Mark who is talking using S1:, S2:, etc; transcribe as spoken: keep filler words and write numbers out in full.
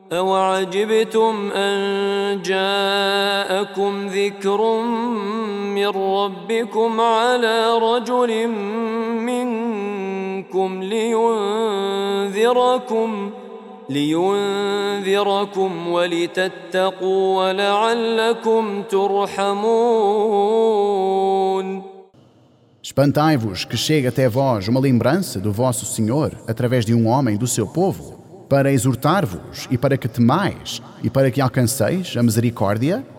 S1: أوعجبتم أن جاءكم ذكر من ربكم على رجل منكم لينذركم لينذركم ولتتقوا ولعلكم ترحمون.
S2: Espantai-vos que chegue até vós uma lembrança do vosso Senhor através de um homem do seu povo, para exortar-vos e para que temais e para que alcanceis a misericórdia.